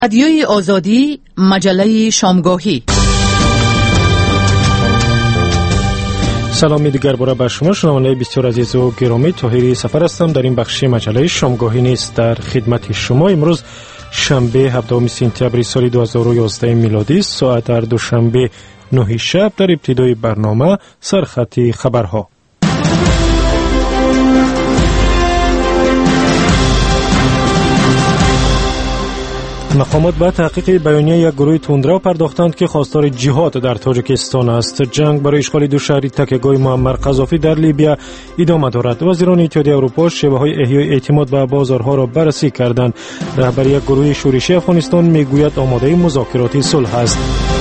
رادیوی آزادی، مجله شامگاهی. سلامی دیگر باره بر شما شنوندگان بسیار عزیز و گرامی. طاهری سفر هستم. در این بخش مجله شامگاهی نیست در خدمت شما. امروز شنبه 17 سپتامبر سال 2011 میلادی، ساعت در دوشنبه 9 شب. در ابتدای برنامه سرخط خبرها. مقامات به تحقیق بیانیه یک گروه تندرو پرداختند که خواستار جهاد در تاجیکستان است. جنگ برای اشغال دو شهر تکیهگاه معمر قذافی در لیبیا ادامه دارد. وزیران اتحادیه اروپا شیوه‌های احیای اعتماد به بازارها را بررسی کردند. رهبر یک گروه شورشی افغانستان میگوید آماده مذاکرات صلح است.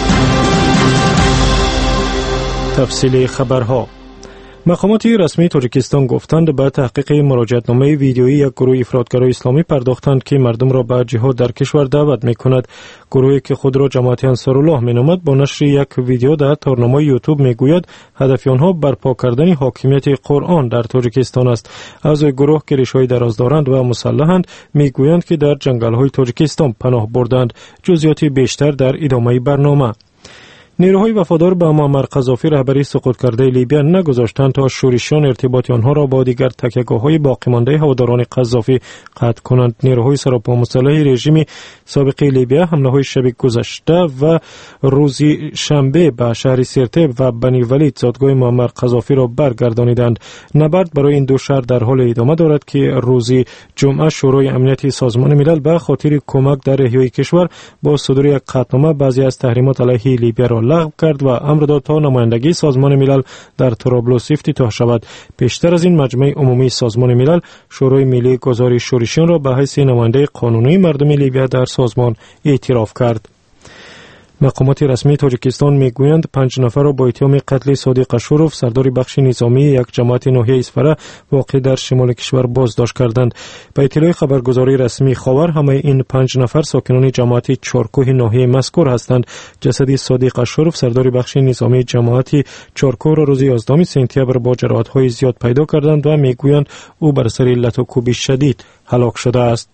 تفصیل خبرها. مقامات رسمی تاجیکستان گفتند به تحقیق مراجعتنامه ویدیویی یک گروه افراطگرای اسلامی پرداختند که مردم را به جهاد در کشور دعوت می‌کند. گروهی که خود را جماعت انصارالله می‌نامد با نشر یک ویدیو در تارنامه یوتیوب میگوید هدف آنها برپا کردن حاکمیت قرآن در تاجیکستان است. اعضای گروه که ریشه‌ای دراز دارند و مسلحند میگویند که در جنگل‌های تاجیکستان پناه بردند. جزئیات بیشتر در ادامه برنامه. نیروهای وفادار به معمر قذافی رهبری سقوط کرده لیبیا نگذاشتند تا شورشیان ارتباط آنها را با دیگر تکیهگاه‌های باقی مانده هواداران قذافی قطع کنند. نیروهای سراپا مسلح رژیم سابق لیبیا حمله‌های شب گذشته و روز شنبه به شهر سرته و بنی ولید زادگاه معمر قذافی را برگردانیدند. نبرد برای این دو شهر در حال ادامه دارد که روز جمعه شورای امنیتی سازمان ملل به خاطر کمک در احیای کشور با صدور یک قطعنامه بعضی از تحریمات علیه لیبیا را لغو کرد و امر داد تا نمایندگی سازمان ملل در طرابلس افتتاح شود. پیشتر از این مجمع عمومی سازمان ملل شورای ملی گزارش شورشیان را به حیث نماینده قانونی مردم لیبیا در سازمان اعتراف کرد. مقامات رسمی تاجیکستان میگویند 5 نفر را با اتهام قتل صادق اشوروف سردار بخش نظامی یک جماعت ناحیه اسفره واقع در شمال کشور بازداشت کردند. به اطلاع خبرگزاری رسمی خاور همه این 5 نفر ساکنان جماعت چارکوه ناحیه مذکور هستند. جسد صادق اشوروف سردار بخش نظامی جماعت چارکوه را روز 11 سپتامبر با جراحت‌های زیاد پیدا کردند و میگویند او بر اثر علت و کوب شدید هلاک شده است.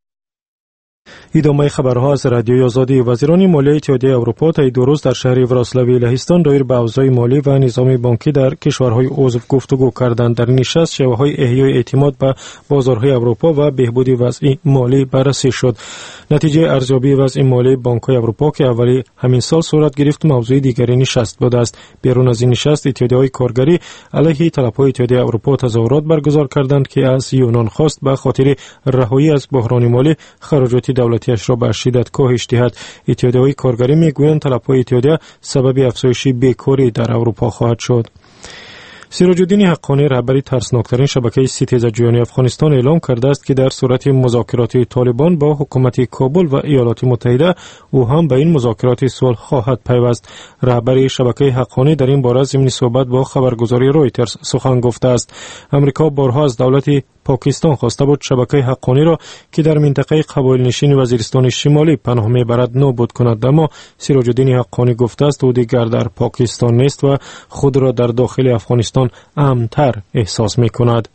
ادامه خبرها از رادیوی آزادی. وزیران مالیه اتحادیه اروپا طی 2 روز در شهر وراسلاوی لهستان دایر به اوضاع مالی و نظام بانکی در کشورهای عضو گفتگو کردند. در نشست شیوه‌های احیای اعتماد به بازارهای اروپا و بهبود وضع مالی بررسی شد. نتیجه ارزیابی وضع مالی بانک‌های اروپا که اولی همین سال صورت گرفت موضوع دیگری نشست بود است. بیرون از این نشست اتحادیه‌های کارگری علیه طلب‌های اتحادیه اروپا تظاهرات برگزار کردند که از یونان خواست به خاطر رهایی از بحران مالی خراجات دولتیش را به شدت کاهش دهد. اتحادیه‌های کارگری میگویند طلب‌های اتحادیه سبب افزایش بیکاری در اروپا خواهد شد. سراج الدین حقانی رهبر ترسناکترین شبکه ستیز جویانی افغانستان اعلام کرده است که در صورت مذاکرات طالبان با حکومت کابل و ایالات متحده او هم به این مذاکرات صلح خواهد پیوست. رهبر شبکه حقانی در این باره ضمن صحبت با خبرگزاری رویترز سخن گفته است. امریکا بارها از دولت پاکستان خواسته بود شبکه حقانی را که در منطقه قبایل نشین وزیرستان شمالی پناه میبرد نابود کند، اما سراج الدین حقانی گفته است او دیگر در پاکستان نیست و خود را در داخل افغانستان امن‌تر احساس میکند.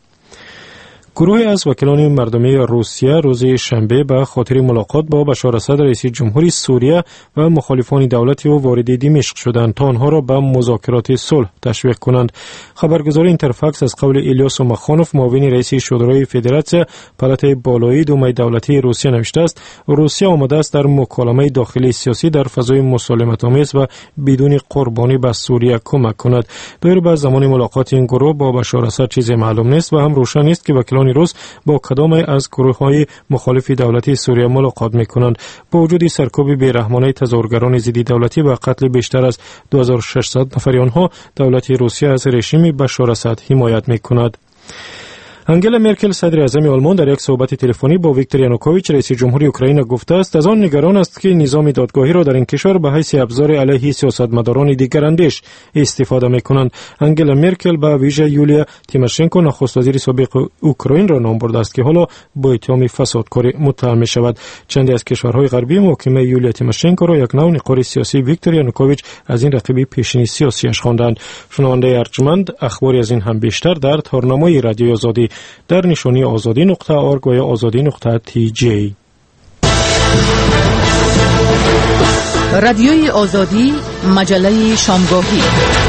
گروهی از وکیلان مردمی روسیه روز شنبه به خاطر ملاقات با بشار اسد رئیس جمهوری سوریه و مخالفان دولت او وارد دمشق شدند تا آنها را به مذاکرات صلح تشویق کنند. خبرگزاری اینترفاکس از قول ایلیاس اومخانوف معاون رئیس شورای فدراسیون پالات بالایی دومای دولتی روسیه نوشته است روسیه آماده است در مکالمه داخلی سیاسی در فضای مسالمت‌آمیز و بدون قربانی به سوریه کمک کند. دایر به زمان ملاقات این گروه با بشار اسد چیزی معلوم نیست و هم روشن نیست که وکیلان روس با کدام از گروه‌های مخالف دولتی سوریه ملاقات می‌کنند. با وجود سرکوب بی‌رحمانه تظاهرگران ضد دولتی و قتل بیشتر از 2600 نفر آنها، دولت روسیه از رژیم بشار اسد حمایت می‌کند. انگلا مرکل صدر اعظم آلمان در یک صحبت تلفنی با ویکتور یانوکوویچ رئیس جمهوری اوکراین گفته است از آن نگران است که نظام دادگاهی را در این کشور به حیث ابزار علیه سیاستمداران دیگراندیش استفاده می‌کنند. انگلا مرکل به ویژه یولیا تیماشنکو نخست وزیر سابق اوکراین را نام برده است که حالا با اتهام فسادکاری متهم می‌شود. چندی از کشورهای غربی محاکمه یولیا تیماشنکو را یک نوع نقار سیاسی ویکتور یانوکوویچ از این رقیب پیشین سیاسیش خواندند. شنونده ارجمند، اخباری از این هم بیشتر در تارنامه رادیوی آزادی در نشانی azadi.org و یا azadi.tj. رادیوی آزادی، مجله شامگاهی.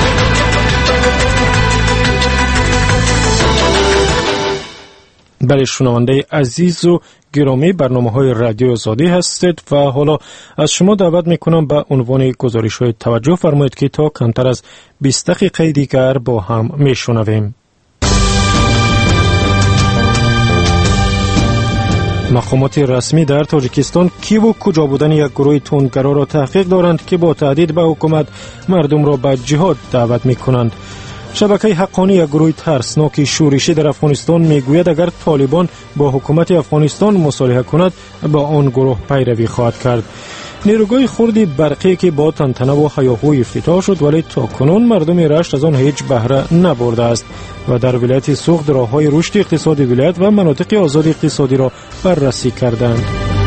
بله شنونده عزیز و گرامی، برنامه‌های رادیو آزادی هستید و حالا از شما دعوت میکنم به عنوان گزارش‌های توجه فرمایید که تا کمتر از 20 دقیقه دیگر با هم میشنویم. مقامات رسمی در تاجیکستان کی و کجا بودن یک گروه تندگرا را تحقیق دارند که با تهدید به حکومت مردم را به جهاد دعوت میکنند. شبکه حقانی یک گروه ترسناک شورشی در افغانستان میگوید اگر طالبان با حکومت افغانستان مصالحه کند با آن گروه پیروی خواهد کرد. نیروگاه خردی برقی که با تنتنه و هیاهوی افتتاح شد ولی تا کنون مردم رشت از آن هیچ بهره نبرده است و در ولایت سوخت راههای رشد اقتصادی ولایت و مناطق آزاد اقتصادی را بررسی کردند.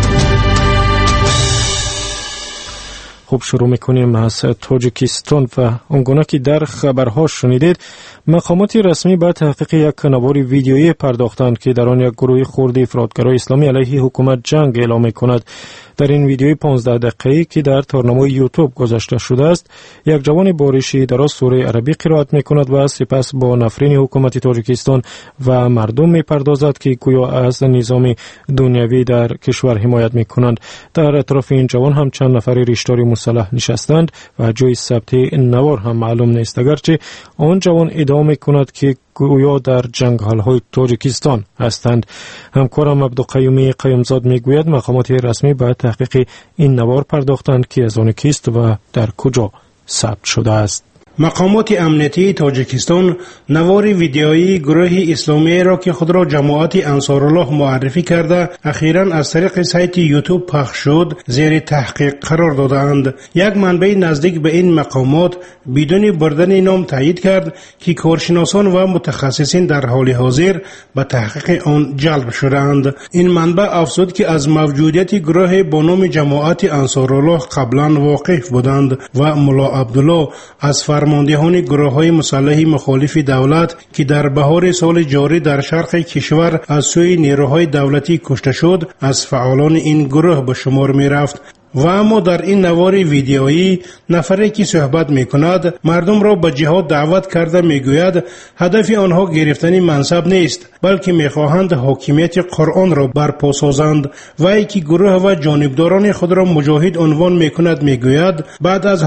خوب شروع میکنیم از تاجیکستان و آنگونه که در خبرها شنیدید، مقامات رسمی به تحقیق یک نوار ویدیویی پرداختند که در آن یک گروه خردی افراطگرای اسلامی علیه حکومت جنگ اعلام میکند. در این ویدیوی 15 دقیقه‌ای که در تارنمای یوتیوب گذاشته شده است، یک جوان بارشی در سوره عربی قرائت میکند و سپس با نفرین حکومت تاجیکستان و مردم میپردازد که گویا از نظام دنیوی در کشور حمایت میکنند. در اطراف این جوان هم چند نفر ریشدار مسلح نشستند و جای ثبت نوار هم معلوم نیست، اگرچه آن جوان ادعا میکند که گویا در جنگل‌های تاجیکستان هستند. همکارم عبدالقیومی قیومزاد میگوید مقامات رسمی به تحقیق این نوار پرداختند که از آن کیست و در کجا ثبت شده است. مقامات امنیتی تاجیکستان نوار ویدیویی گروه اسلامی را که خود را جماعت انصارالله معرفی کرده اخیراً از طریق سایت یوتیوب پخش شد زیر تحقیق قرار دادند. یک منبع نزدیک به این مقامات بدون بردن نام تایید کرد که کارشناسان و متخصصین در حال حاضر به تحقیق آن جلب شدند. این منبع افزود که از موجودیت گروه با نام جماعت انصارالله قبلا واقف بودند و ملا عبدالله از فرماندهان گروه‌های مسلح مخالف دولت که در بهار سال جاری در شرق کشور از سوی نیروهای دولتی کشته شد از فعالان این گروه به شمار می رفت. و اما در این نوار ویدیویی نفری که صحبت می کند مردم را به جهاد دعوت کرده می گوید هدف آنها گرفتن منصب نیست بلکه می خواهند حاکمیت قرآن را برپا سازند. وی که گروه و جانبداران خود را مجاهد عنوان می کند می گوید بعد از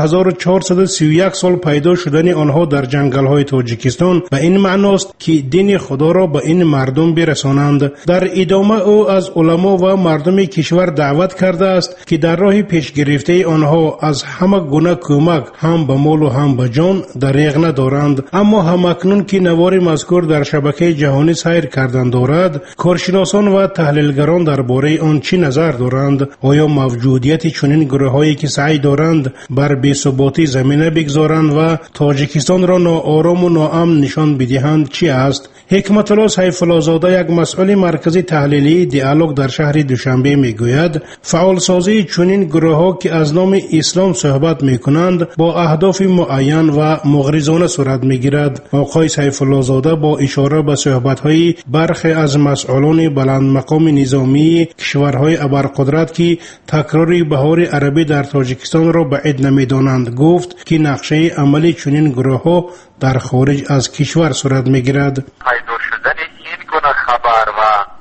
1431 سال پیدا شدن آنها در جنگل های تاجیکستان به این معناست که دین خدا را به این مردم برسانند. در ادامه او از علما و مردم کشور دعوت کرده است که در راه پیش گرفته آنها از همه گونه کمک هم به مال و هم به جان دریغ ندارند. اما همکنون که نوار مذکور در شبکه جهانی سیر کردن دارد، کارشناسان و تحلیلگران درباره آن چی نظر دارند؟ آیا موجودیت چنین گروه‌هایی که سعی دارند بر بی‌ثباتی زمینه بگذارند و تاجیکستان را ناآرام و ناامن نشان بدهند چی است؟ حکمت الله سیف الله زاده یک مسئول مرکزی تحلیلی دیالوگ در شهر دوشنبه میگوید فعالسازی چنین گروه‌ها که از نام اسلام صحبت میکنند با اهداف معین و مغرضانه صورت میگیرد. آقای سیف الله زاده با اشاره به صحبت‌های برخی از مسئولان بلند مقام نظامی کشورهای ابرقدرت که تکرار بهار عربی در تاجیکستان را بعید نمیدانند گفت که نقشه عملی چنین گروه‌ها در خارج از کشور صورت میگیرد. پیدا شدن این گونه خبر و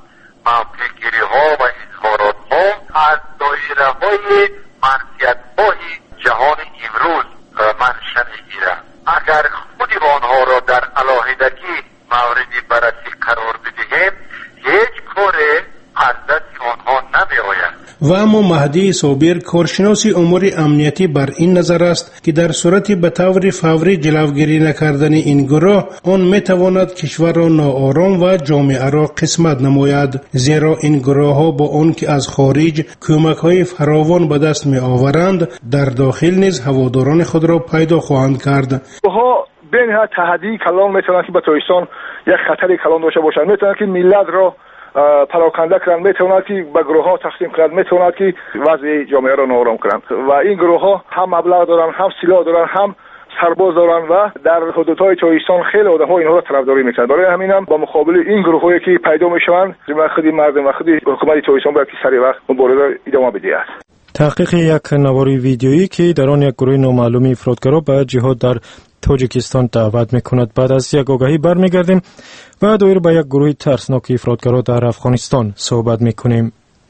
موقع‌گیری‌ها و اظهارات‌ها از دایره‌های منفعت‌خواه جهان امروز منشأ می‌گیرد. اگر خود آنها را در علاهدگی مورد بررسی قرار بدهیم هیچ کاری از دست آنها نمی‌آید. و اما مهدی صابر کارشناس امور امنیتی بر این نظر است که در صورت به طور فوری جلوگیری نکردن این گروه آن میتواند کشور را ناآرام و جامعه را قسمت نماید، زیرا این گروه ها با آن که از خارج کمک های فراوان به دست می آورند در داخل نیز هواداران خود را پیدا خواهند کرد. ها بین ها تهدید کلان میتونند که به تاجیکستان یک خطری کلان داشته باشند، میتونند که ملت را پراکنده کنند، میتواند که به گروه ها تقسیم کنند، میتواند که وضع جامعه را ناآرام کنند و این گروه ها هم مبلغ دارند، هم سلاح دارند، هم سرباز دارند و در حدودهای تاجیکستان خیلی آدم‌ها اینها را طرفداری میکنند. برای همین هم با مقابل این گروه‌هایی که پیدا میشوند خود مردم و خود حکومت تاجیکستان باید که سریع وقت مبارزه ادامه بده است. تحقیق یک نوار ویدیویی که در آن یک گروه نامعلوم افراطگرا به جهاد در تاجیکستان دعوت می‌کند. بعد از یک آگاهی برمیگردیم و دوباره به یک گروه ترسناک افراطگرا در افغانستان صحبت می‌کنیم.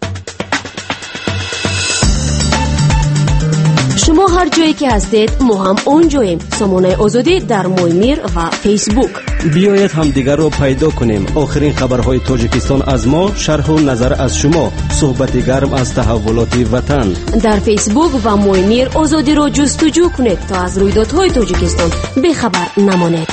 شما هر جایی که هستید ما هم اونجاییم. سامانه آزادی در مویمیر و فیسبوک. بیایید هم دیگر رو پیدا کنیم. آخرین خبرهای تاجیکستان از ما، شرح و نظر از شما، صحبت گرم از تحولات وطن. در فیسبوک و مویمیر آزادی رو جستجو کنید تا از رویدادهای تاجیکستان بیخبر نمانید.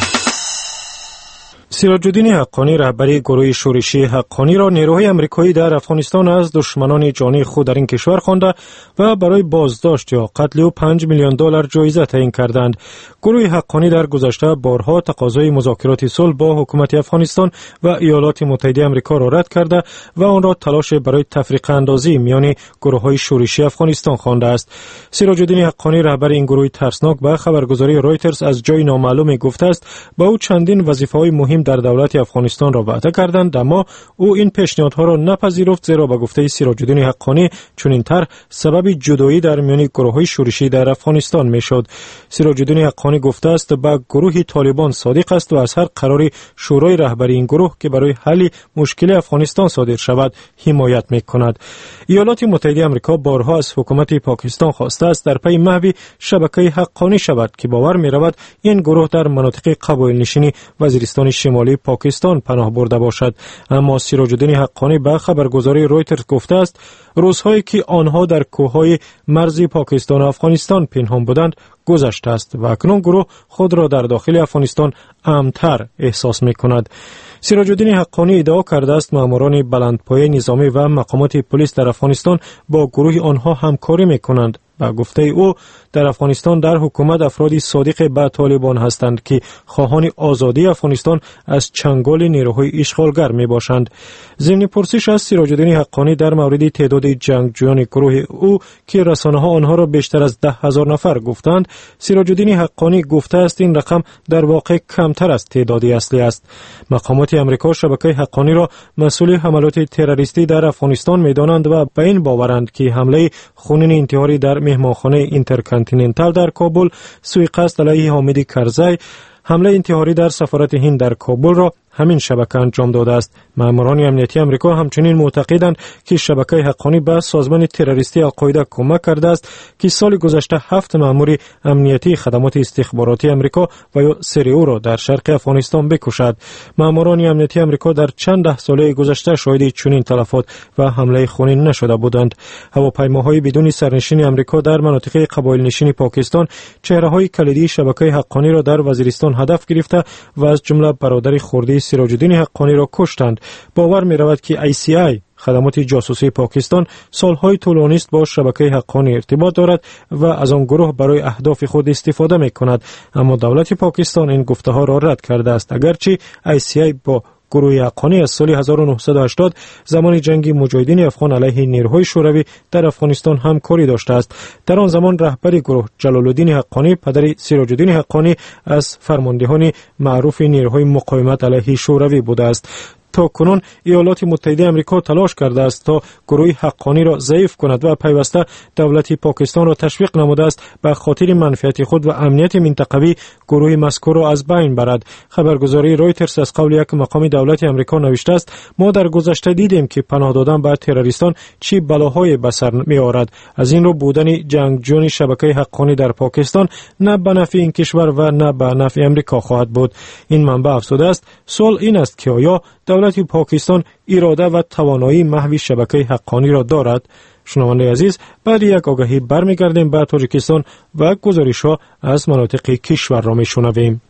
سراج الدین حقانی رهبری گروه شورشی حقانی را نیروهای آمریکایی در افغانستان از دشمنان جانی خود در این کشور خوانده و برای بازداشت یا قتل او $5 میلیون جایزه تعیین کردند. گروه حقانی در گذشته بارها تقاضای مذاکرات صلح با حکومت افغانستان و ایالات متحده آمریکا را رد کرده و آن را تلاش برای تفریق اندازی میان گروه‌های شورشی افغانستان خوانده است. سراج الدین حقانی رهبر این گروه ترسناک به خبرگزاری رویترز از جای نامعلوم گفته است با او چندین وظیفه‌های مهم در دولت افغانستان را وعده کردند، اما او این پیشنهادها را نپذیرفت، زیرا به گفته سراج الدین حقانی چنین طرح سبب جدایی در میان گروه‌های شورشی در افغانستان میشد. سراج الدین حقانی گفته است به گروه طالبان صادق است و از هر قراری شورای رهبری این گروه که برای حل مشکل افغانستان صادر شود حمایت میکند. ایالات متحده آمریکا بارها از حکومت پاکستان خواسته است در پی محو شبکه حقانی شود که باور می‌رود این گروه در مناطق قبایل نشینی وزیرستان شمالی پاکستان پناه برده باشد، اما سراج الدین حقانی به خبرگزاری رویترز گفته است روزهایی که آنها در کوههای مرزی پاکستان و افغانستان پنهان بودند گذشته است و اکنون گروه خود را در داخل افغانستان امن‌تر احساس می‌کند. سراج الدین حقانی ادعا کرده است ماموران بلندپایه نظامی و مقامات پلیس در افغانستان با گروه آنها همکاری می‌کنند. با گفته او در افغانستان در حکومت افرادی صادق به طالبان هستند که خواهان آزادی افغانستان از چنگال نیروهای اشغالگر می باشند. ضمن پرسش از سراج الدین حقانی در مورد تعداد جنگجویان گروه او که رسانه‌ها آنها را بیشتر از 10,000 نفر گفتند، سراج الدین حقانی گفته است این رقم در واقع کمتر از تعداد اصلی است. مقامات آمریکا شبکه حقانی را مسئول حملات تروریستی در افغانستان می‌دانند و به این باورند که حمله خونین انتحاری در مهمانخانه اینترکانتیننتال در کابل، سوءقصد علیه حامد کرزی، حمله انتحاری در سفارت هند در کابل را همین شبکه انجام داده است. ماموران امنیتی آمریکا همچنین معتقدند که شبکه حقانی به سازمان تروریستی القاعده کمک کرده است که سال گذشته 7 مأمور امنیتی خدمات استخباراتی آمریکا و یا سریو را در شرق افغانستان بکشد. ماموران امنیتی آمریکا در چند ده ساله گذشته شاهد چنین تلفات و حمله خونین نشده بودند. هواپیماهای بدون سرنشین آمریکا در مناطق قبایل نشین پاکستان چهره‌های کلیدی شبکه حقانی را در وزیرستان هدف گرفته و از جمله برادر خردی سراج الدین حقانی را کشتند. باور می رود که ICI خدمات جاسوسی پاکستان سالهای طولانی است با شبکه حقانی ارتباط دارد و از آن گروه برای اهداف خود استفاده می کند، اما دولت پاکستان این گفته ها را رد کرده است. اگرچه ICI با گروه حقانی از سال 1980 زمان جنگ مجاهدین افغان علیه نیروهای شوروی در افغانستان همکاری داشته است. در آن زمان رهبر گروه جلال الدین حقانی پدر سراج الدین حقانی از فرماندهان معروف نیروهای مقاومت علیه شوروی بوده است. تا کنون ایالات متحده آمریکا تلاش کرده است تا گروه حقانی را ضعیف کند و پیوسته دولت پاکستان را تشویق نموده است به خاطر منفعت خود و امنیت منطقوی گروه مذکور را از بین برد. خبرگزاری رویترز از قول یک مقام دولت آمریکا نوشته است ما در گذشته دیدیم که پناه دادن به تروریستان چه بلاهای به سر می‌آورد. از این رو بودن جنگجویان شبکه حقانی در پاکستان نه به نفع این کشور و نه به نفع آمریکا خواهد بود. این منبع افزوده است سوال این است که آیا دولت پاکستان اراده و توانایی محو شبکه حقانی را دارد؟ شنونده عزیز، بعد یک آگاهی برمیگردیم به تاجیکستان و گزارش‌ها از مناطق کشور را میشنویم.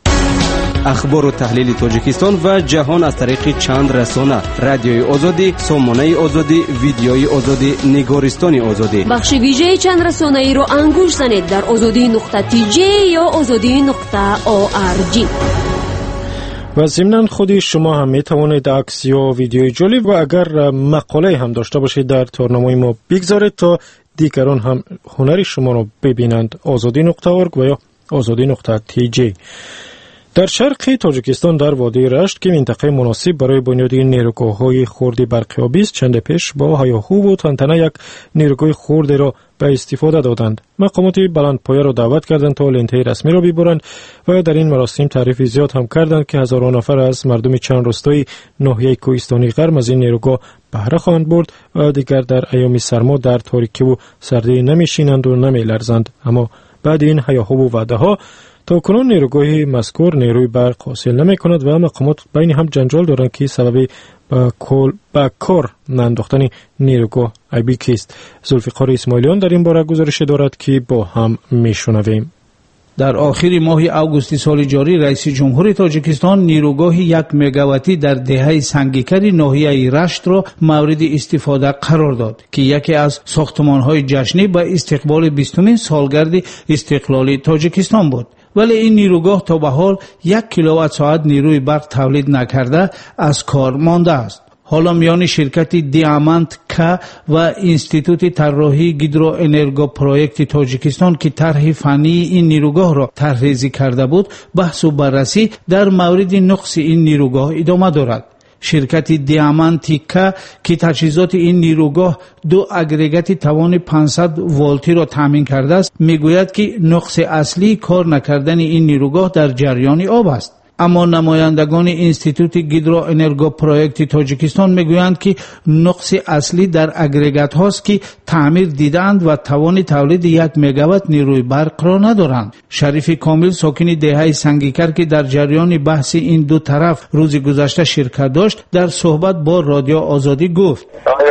اخبار و تحلیل تاجیکستان و جهان از طریق چند رسانه: رادیوی آزادی، سامانه آزادی، ویدیوی آزادی، نگارستان آزادی. بخش ویژه چند رسانه‌ای رو انگوش زنید در azadi.tj یا azadi.org. و ضمناً خودی شما هم می توانید عکس یا ویدیوی جالب و اگر مقاله هم داشته باشید در تورنمای ما بگذارید تا دیگران هم هنر شما را ببینند. azadi.org و یا azadi.tj. در شرق تاجیکستان در وادی رشت که منطقه مناسب برای بنیاد نیروگاه‌های خرد برقیابی است، چند پیش با هیاهو و تنتنه یک نیروگاه خرد را به استفاده دادند. مقامات بلندپایه را دعوت کردند تا لنته رسمی را ببرند و در این مراسم تعریف زیاد هم کردند که هزاران نفر از مردم چند روستای ناحیه کوهستانی غرب از این نیروگاه بهره خواهند برد و دیگر در ایام سرما در تاریکی و سردی نمیشینند و نمیلرزند. اما بعد این هیاهو و وعده‌ها تا کنون نیروگاه مذکور نیروی برق حاصل نمی کند و مقامات بین هم جنجال دارند که سبب با کار نانداختن نیروگاه ایبی است. ذوالفقار اسماعیلیان در این باره گزارش دارد که با هم میشنویم. در آخر ماه اوگوست سال جاری رئیس جمهور تاجیکستان نیروگاه 1 مگاواتی در دهه سنگیکر ناحیه رشت را مورد استفاده قرار داد که یکی از ساختمان‌های جشنی به استقبال 20مین سالگرد استقلال تاجیکستان بود. ولی این نیروگاه تا به حال 1 کیلووات ساعت نیروی برق تولید نکرده از کار مانده است. حالا میان شرکت دیامانت کا و انستیتوت طراحی گیدرو انرگو پروژه تاجیکستان که طرح فنی این نیروگاه را طرحریزی کرده بود بحث و بررسی در مورد نقص این نیروگاه ادامه دارد. شرکت دیامانتیکا که تجهیزات این نیروگاه 2 اگریگات توان 500 ولتی را تامین کرده است میگوید که نقص اصلی کار نکردن این نیروگاه در جریان آب است. اما نمایندگان انستیتوت گیدرو انرگو پروژه تاجیکستان میگویند که نقص اصلی در اگریگات هاست که تعمیر دیدند و توان تولید 1 مگاوات نیروی برق را ندارند. شریف کامل ساکن دهه سنگیکر که در جریان بحث این دو طرف روز گذشته شرکت داشت در صحبت با رادیو آزادی گفت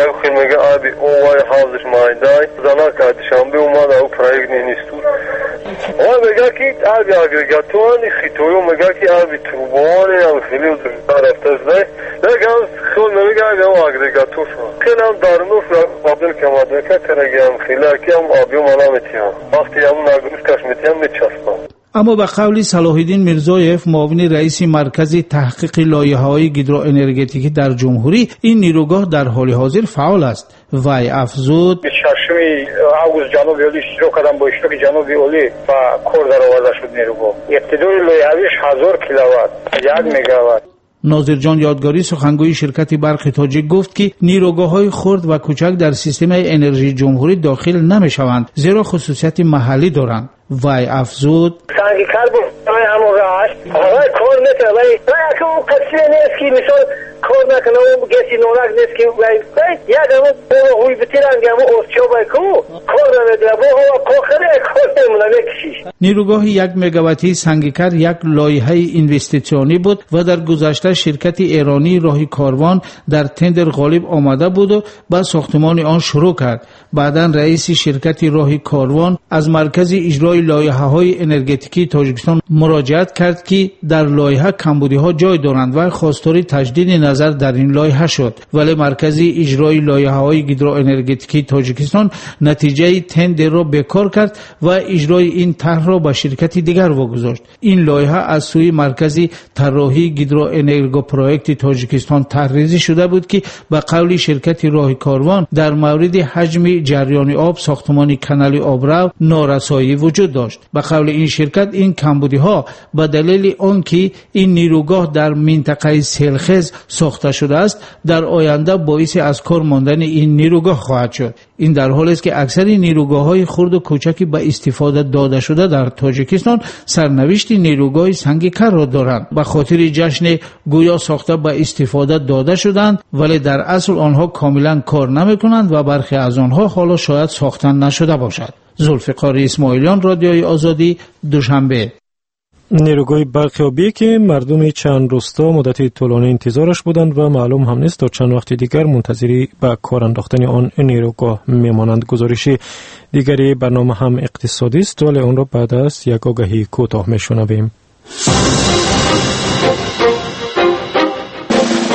میگه که آبی اگریگاتوان خیتویو میگه که آبی تروبان یا خیلی رفته زده لگم خود میگه آبی اگریگاتوف خیلی هم دارنوف قابل کماده که کرگیم خیلی که هم آبیو مالا میتیم وقتی هم نگروش کش میتیم میچسبم. اما به قول صلاح الدین میرزایف معاون رئیس مرکز تحقیق لایحه‌های گیدرو انرژتیکی در جمهوری این نیروگاه در حال حاضر فعال است. وی افزود شرشمی اوگوست جنوبی اولی شروع کردن با اشتراک جنوبی اولی و کار در آورده شد نیروگاه. ابتدای لایحه‌اش 1000 کیلووات 1 مگاوات. ناظر جان یادگاری سخنگوی شرکت برق تاجیک گفت که نیروگاه‌های خرد و کوچک در سیستم انرژی جمهوری داخل نمی‌شوند زیرا خصوصیت محلی دارند. وی افزود سنگیکر بود همون راست آقای کار میکنه ولی اگه اون قصیه نیست که مثال کار نکنه اون گسی نورک نیست که یک همون هوی بتیرنگ همون اوستیو بایکو کار نمیده با هوا کاخره کار نمونه نکشیش. نیروگاه 1 مگاواتی سنگیکر یک لایحه اینوستیسیونی بود و در گذشته شرکت ایرانی راهی کاروان در تندر غالب آمده بود و با ساختمان آن شروع کرد. بعداً رئیس شرکت راهی کاروان از مرکز اجرای لایحه‌های انرژتیکی تاجیکستان مراجعت کرد که در لایحه کمبودی‌ها جای دارند و خواستار تجدید نظر در این لایحه شد. ولی مرکز اجرای لایحه‌های گیدرو انرژتیکی تاجیکستان نتیجه تندر را بیکار کرد و اجرای این طرح را به شرکت دیگر واگذاشت. این لایحه از سوی مرکز طراحی گیدرو انرگو پروژه تاجیکستان طرحریزی شده بود که به قول شرکت راهی کاروان در مورد حجم جریان آب ساختمان کانال آبرو نارسایی وجود داشت. به قول این شرکت این کمبودی‌ها به دلیل آنکه این نیروگاه در منطقه سیلخیز ساخته شده است در آینده باعث از کار ماندن این نیروگاه خواهد شد. این در حالی است که اکثر نیروگاه‌های خرد و کوچکی به استفاده داده شده در تاجیکستان سرنوشت نیروگاه سنگیکر را دارند. به خاطر جشن گویا ساخته به استفاده داده شدند ولی در اصل آنها کاملا کار نمی‌کنند و برخی از آنها حالا شاید ساخته نشده باشد. ذوالفقار اسماعیلیان رادیوی آزادی دوشنبه. نیروگاه برقیابی که مردم چند روستا مدتی طولانی انتظارش بودند و معلوم هم نیست تا چند وقت دیگر منتظری به کار انداختن آن نیروگاه میمانند. گزارش دیگری برنامه هم اقتصادی است ولی آن را بعد از یک آگهی کوتاه میشنویم.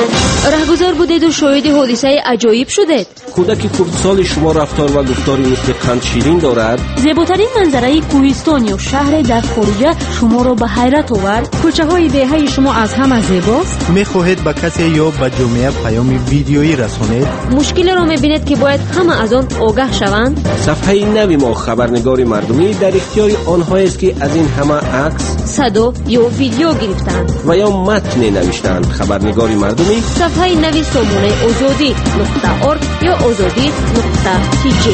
رهگذار بودید و شاهد حادثه عجایب شدید. کودک کردسال شما رفتار و گفتاری مثل قند شیرین دارد. زیباترین منظره کوهستان یا شهر در خارج شما را به حیرت آورد. کوچه های دهه شما از همه زیباست. میخواهید به کسی یا به جامعه پیام ویدیویی رسانید؟ مشکل را میبینید که باید همه از آن آگاه شوند. صفحه نوی ما خبرنگار مردمی در اختیار آنهایی است که از این همه عکس، صدا یا ویدیو گرفتند و یا متن نوشتند. خبرنگار مردمی صفحه نوی سامانه azadi.org یا azadi.tg.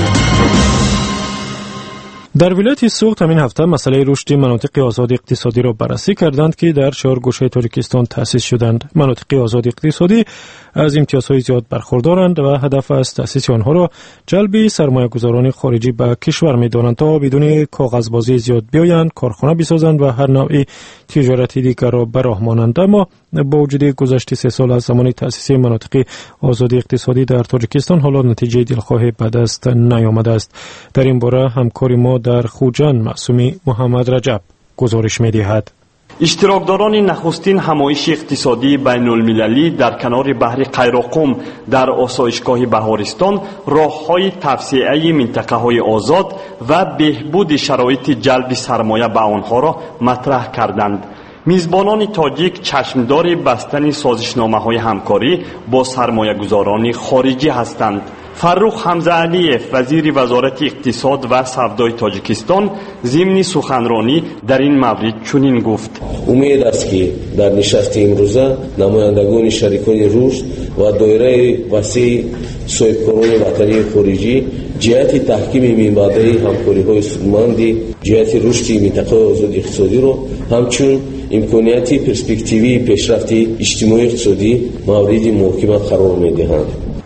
در ولایت سوخت همین هفته مسئله رشد مناطق آزاد اقتصادی را بررسی کردند که در 4 گوشه تاجیکستان تأسیس شدند. مناطق آزاد اقتصادی از امتیازهای زیاد برخوردارند و هدف از تأسیس آنها را جلب سرمایه‌گذاران خارجی به کشور می‌دانند تا بدون کاغذبازی زیاد بیایند، کارخانه بسازند و هر نوع تجارتی دیگر را به راه مانند. اما با وجود گذشت 3 سال از زمان تأسیس مناطق آزاد اقتصادی در تاجیکستان حالا نتیجه دلخواه به دست نیامده است. در این باره همکار ما در خوجند معصومی محمد رجب گزارش می‌دهد. اشتراکداران نخستین همایش اقتصادی بین المللی در کنار بحر قیراقم در آسایشگاه بهارستان راه‌های توسعه منطقه‌های آزاد و بهبود شرایط جلب سرمایه به آنها را مطرح کردند. میزبانان تاجیک چشمدار بستن سازشنامه‌های همکاری با سرمایه‌گذاران خارجی هستند. فرخ حمزه علیف وزیر وزارت اقتصاد و سودای تاجیکستان ضمن سخنرانی در این مورد چنین گفت: امید است که در نشست امروزه نمایندگان شریکان رشد و دایره وسیع صاحبکاران وطنی خارجی جهت تحکیم منبع همکاری‌های سودمند جهت رشد منطقه آزاد اقتصادی را همچون امکانات پرسپکتیوی پیشرفت اجتماعی اقتصادی مورد محاکمه قرار می‌دهند.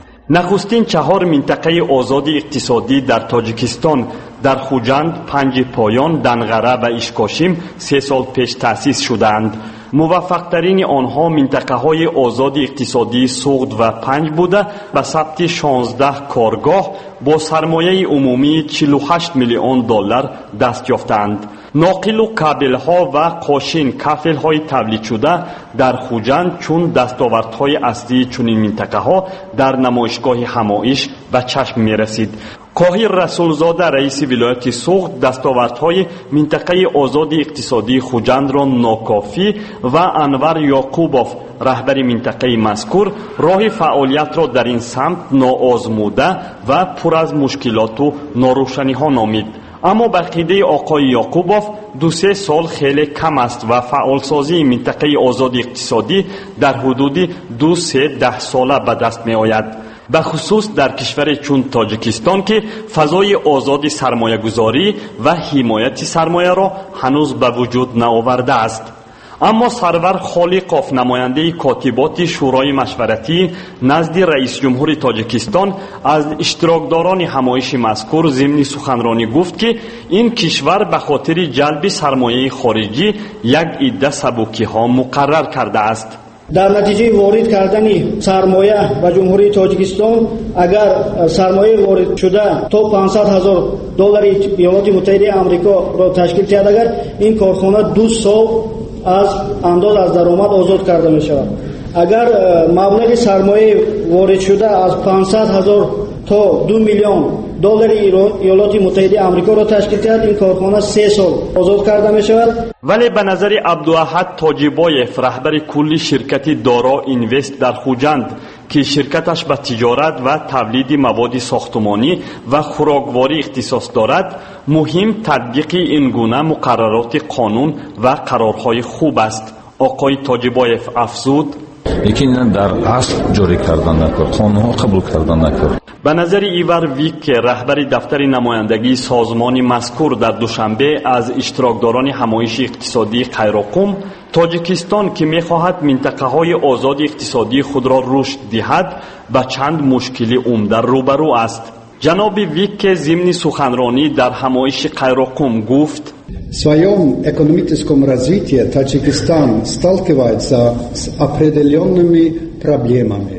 نخستین 4 منطقه آزاد اقتصادی در تاجیکستان در خوجند، پنج پایان، دنغره و اشکاشیم 3 سال پیش تأسیس شدند. موفق‌ترین آنها منطقه‌های آزاد اقتصادی سوخت و پنج بوده و ثبت 16 کارگاه با سرمایه عمومی 48 میلیون دلار دست یافتند. ناقل و کابل‌ها و قاشین کافل‌های تولید شده در خوجند چون دستاوردهای اصلی چنین منطقه‌ها در نمایشگاه همایش به چشم می‌رسید. کاهی رسولزاده رئیس ولایت سوخت دستاوردهای منطقه آزاد اقتصادی خوجند را ناکافی و انور یعقوبوف رهبر منطقه مذکور راه فعالیت را در این سمت ناآزموده و پر از مشکلات و ناروشنی‌ها نامید. اما به عقیده آقای یعقوبوف 2-3 سال خیلی کم است و فعالسازی منطقه آزاد اقتصادی در حدود 2-10 ساله به دست می آید. به خصوص در کشور چون تاجیکستان که فضای آزاد سرمایه گذاری و حمایت سرمایه را هنوز به وجود نآورده است. اما سرور خالقوف نماینده کاتبات شورای مشورتی نزد رئیس جمهور تاجیکستان از اشتراکداران همایش مذکور ضمن سخنرانی گفت که این کشور به خاطر جلب سرمایه خارجی یک عده سبوکی‌ها مقرر کرده است. در نتیجه وارد کردن سرمایه و جمهوری تاجیکستان اگر سرمایه وارد شده تا 500,000 دلار ایالات متحده آمریکا را تشکیل کرد، اگر این کارخانه 2 سال از انداز از درآمد آزاد کرده می شود. اگر مبلغ سرمایه وارد شده از 500,000 تا 2 میلیون دلار ایالات متحده آمریکا را تشکیل کرد، این کارخانه 3 سال آزاد کرده می شود. ولی به نظر عبدالاحد تاجیبایف رهبر کلی شرکت دارا اینوست در خوجند که شرکتش به تجارت و تولید مواد ساختمانی و خوراکواری اختصاص دارد، مهم تطبیق این گونه مقررات قانون و قرارهای خوب است. آقای تاجیبایف افزود: لیکن در اصل جاری کردن نکرد، قانونها قبول کردن نکرد. به نظر ایور ویک رهبر دفتر نمایندگی سازمان مذکور در دوشنبه از اشتراکداران همایش اقتصادی قیراقم، تاجیکستان که می‌خواهد منطقه‌های آزاد اقتصادی خود را رشد دهد با چند مشکل عمده روبرو است. جناب ویک ضمن سخنرانی در همایش قیراقم گفت: В своем экономическом развитии Таджикистан сталкивается с определенными проблемами.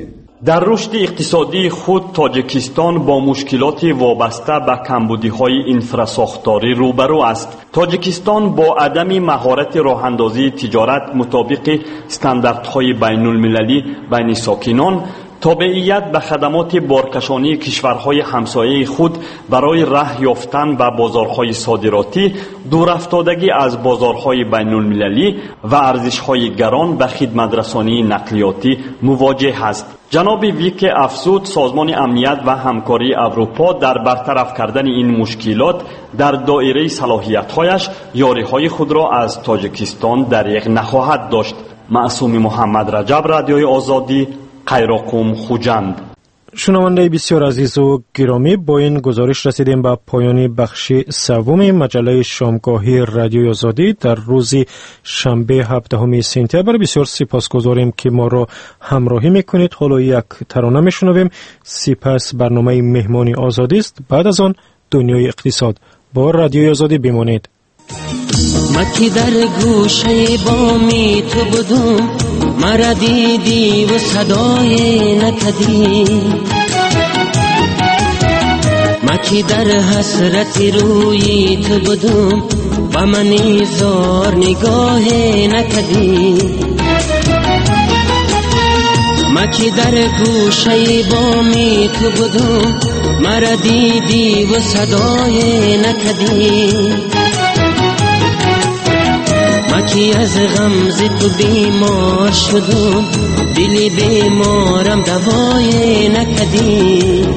در رشد اقتصادی خود تاجیکستان با مشکلات وابسته به کمبودی‌های اینفراساختاری روبرو است. تاجیکستان با عدم مهارت راه‌اندازی تجارت مطابق استانداردهای بین‌المللی بین ساکنان، تابعیت به خدمات بارکشانی کشورهای همسایه خود برای راه یافتن به بازارهای صادراتی، دورافتادگی از بازارهای بین‌المللی و ارزش‌های گران به خدمت‌رسانی نقلیاتی مواجه است. جناب ویک افزود سازمان امنیت و همکاری اروپا در برطرف کردن این مشکلات در دایره صلاحیت‌هایش یاری‌های خود را از تاجیکستان دریغ نخواهد داشت. معصوم محمد رجب، رادیوی آزادی، قیراقم، خوجند. شنونده بسیار عزیز و گرامی، با این گزارش رسیدیم به پایان بخش سوم مجله شامگاهی رادیوی آزادی در روز شنبه 17 سپتامبر. بسیار سپاسگزاریم که ما را همراهی میکنید. حالا یک ترانه میشنویم. سپس برنامه مهمانی آزادی است. بعد از آن دنیای اقتصاد. با رادیوی آزادی بمانید. مکی در گوشه بامی تو بودم، مرا دیدی و صدای نکدی. مکی در حسرتی روی تو بودم، با منی زار نگاه نکدی. مکی در گوشه بامی تو بودم، مرا دیدی و صدای نکدی. مکی از غمز تو بیمار شدم، دلی بیمارم دوای نکدی.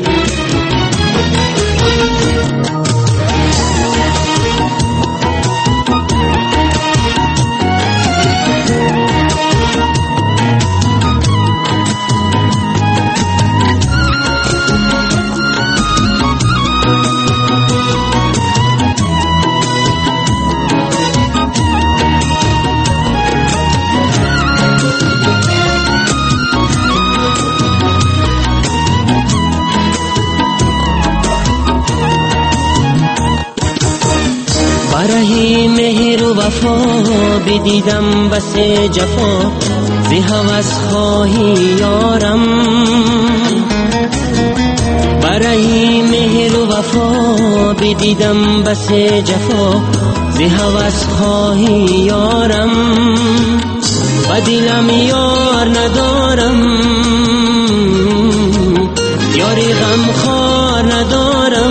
برای مهر و وفا بدیدم بس جفا، زی هوس خواهی یارم. برای مهر و وفا بدیدم بس جفا، زی هوس خواهی یارم. و دلم یار ندارم، یاری غمخوار ندارم.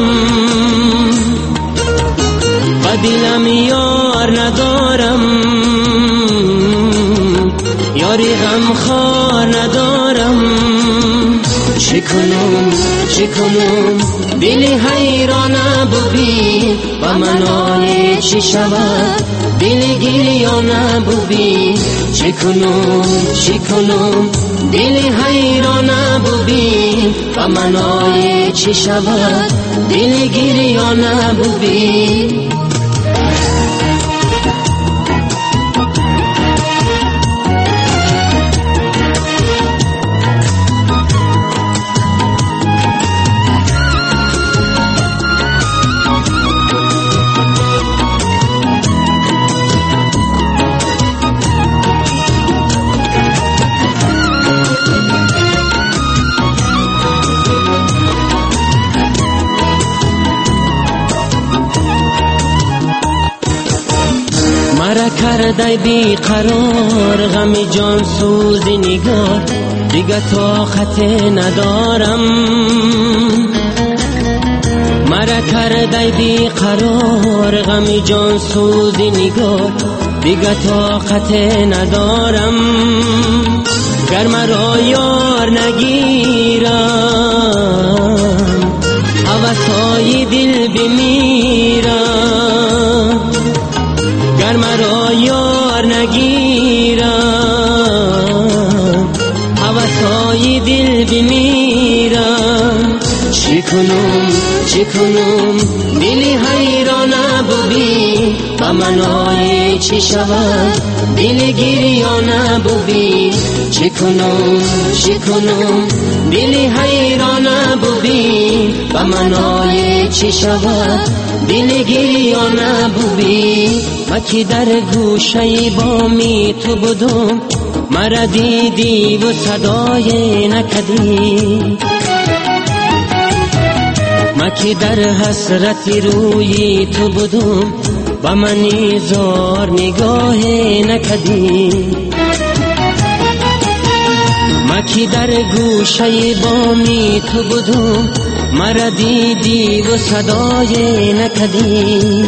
دلم یار ندارم، یاری غمخوار ندارم. چه کنم دل حیران ببین، و منای چی شود دل گریان ببین. چه کنم دل حیران ببین، و منای چی شود دل گریان ببین. مرا کرده بی قرار غم جان سوز نگار، دیگه طاقت ندارم. مرا کرده بی قرار غم جان سوز نگار، دیگه طاقت ندارم. گر مرا یار نگیرم، هوسای دل بمیرم. گر مرا یار نگیرم، هوسای دل بمیرم. چی کنم دلی حیران ببین، و منای چی شود دل گریان ببین. چی کنم دلی حیران ببین، و منای چی شود دل گریان ببین. مکی در گوشه بامی تو بودم، مرا دیدی و صدای نکدی. ما که در حسرت روی تو بودم و منی زار نگاه نکدی. ما که در گوشه بامی تو بودم مرا دیدی و صدای نکدی.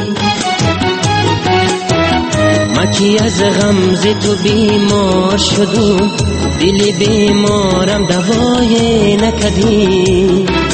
ما که از غمز تو بیمار شدم دل بیمارم دوای نکدی.